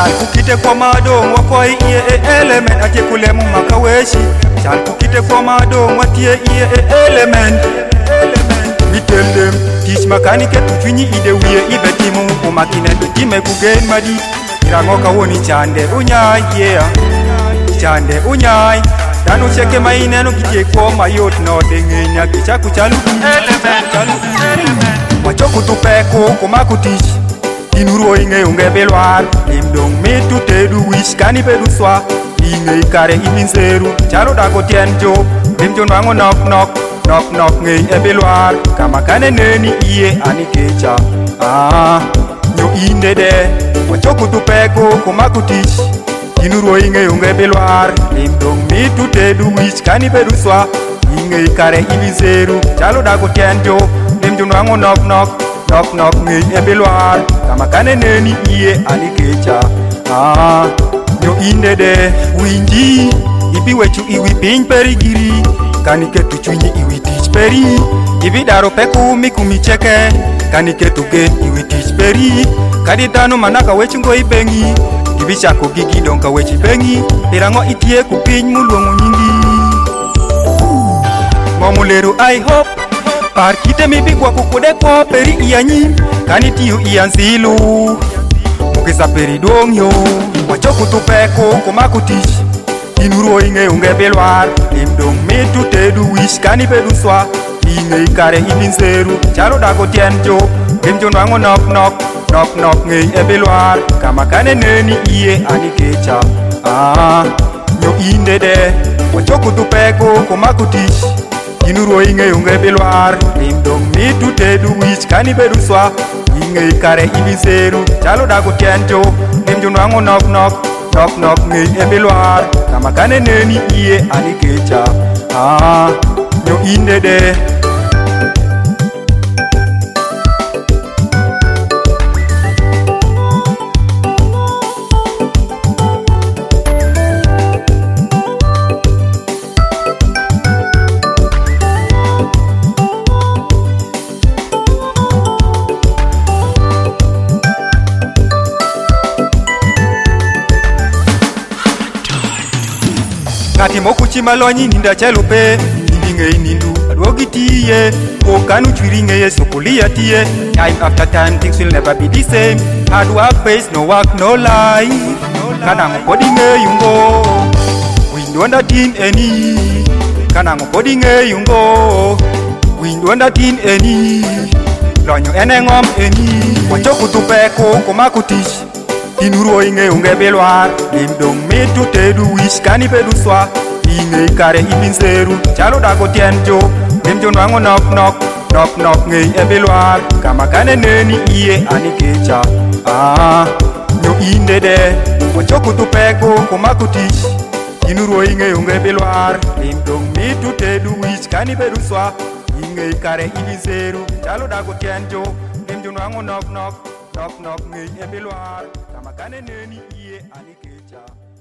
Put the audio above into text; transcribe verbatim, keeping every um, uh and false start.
Chal kukite kwa madong wakoi iye e element atie kulemu makaweshi. Chal kukite kwa madong watie iye e element. We tell them teach makanike tuchwinyi ide wiye ibe timu umakine tutime kugen madi. Irango kawoni chande unyai yeah. Chande unyai danu cheke maineno kitie kwa mayot no dengenya kicha kuchalu element. Wachoku tupeko kumakutich Inuro inge unge belwar Limdong mitu tedu wish kani pedu swa Inge ikare iminseru Chalo dago tien job Limjon wango knock knock Knock knock nge e belwar Kama kane neni iye anikecha Ah Nyo inde de Wachoku tupeko kumakutich Inuro inge unge belwar Limdong mitu tedu wish kani pedu swa Inge ikare iminseru Chalo dago tien job Limjon wango knock knock Knock knock nge e belwar Kama kane neni iye anikecha Ah Nyo inde de Winji Ibi wechu iwi piny peri giri Kanike tuchunyi iwi tich peri Ibi daro peku miku micheke Kanike tugen iwi tich peri Kadi dano manaka wechu ngo ibengi Ibi chako gigi donka wechi bengi Irango itie kupiny muluongo nyingi Momuleru I hope Par kite mibi kwa kukude kwa peri iyanyi Kani tiyo iyanzilu Mukisa peri duong yo Wachoku tupeko kumakutish Inuro inge unge belwar Limdong mitu tedu wish kani pedu swa Inge ikare iminseru Chalo dago tien jo Limjon wango knock knock Knock knock nge e belwar Kama kane neni iye anikecha Ah Nyo inde de Wachoku tupeko kumakutish Inuro inge unge belwar Limdong mitu tedu wish kani pedu swa Inge ikare ibiseru Chalo dago tien jo Limjon wango knock knock Knock knock nge e belwar Kama kane neni iye anikecha Ah Nyo inde de Ngati mokuchi malonyi ninda chelupe Nindinge inindu adwogi tiye Okanu chwiringe ye sokulia tiye Time after time things will never be the same Hard work pays no work no life Kanango podinge yungo Windwanda tin eni Kanango podinge yungo Windwanda tin eni Lonyo ene ngom eni Wachoku tupeko kumakutish Inuro inge unge belwar Limdong mitu tedu wish kani pedu swa Inge ikare iminseru Chalo dago tien jo Limjon wango knock knock Knock knock nge e belwar Kama kane neni iye anikecha Ah Nyo inde de Wachoku tupeko kumakutish Inuro inge unge belwar Limdong mitu tedu wish kani pedu swa Inge ikare iminseru Chalo dago tien jo Limjon wango knock knock Knock knock nge e belwar Kama kane neni iye anikecha